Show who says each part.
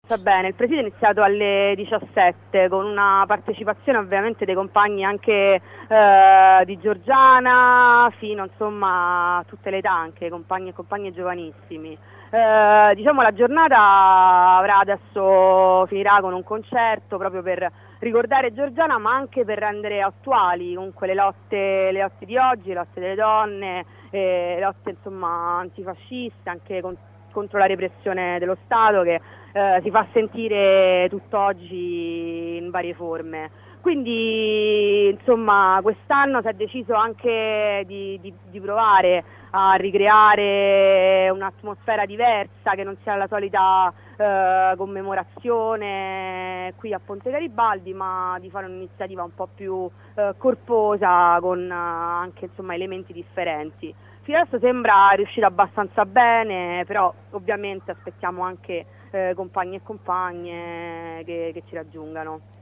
Speaker 1: abbastanza bene. Il preside è iniziato alle 17 con una partecipazione ovviamente dei compagni anche di Giorgiana fino insomma a tutte le età, anche compagni e compagne giovanissimi. Diciamo la giornata adesso finirà con un concerto proprio per ricordare Giorgiana, ma anche per rendere attuali comunque le lotte di oggi, le lotte delle donne, le lotte insomma antifasciste, anche contro la repressione dello Stato che si fa sentire tutt'oggi in varie forme. Quindi insomma quest'anno si è deciso anche di provare a ricreare un'atmosfera diversa, che non sia la solita commemorazione qui a Ponte Garibaldi, ma di fare un'iniziativa un po' più corposa con anche insomma elementi differenti. Fino adesso sembra riuscire abbastanza bene, però ovviamente aspettiamo anche compagni e compagne che ci raggiungano.